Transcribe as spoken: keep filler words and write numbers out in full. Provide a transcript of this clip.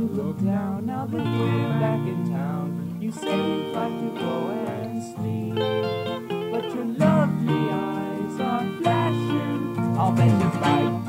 you look down, now that we're back in town, you say you'd like to go and sleep, but your lovely eyes are flashing. I'll bet you fight.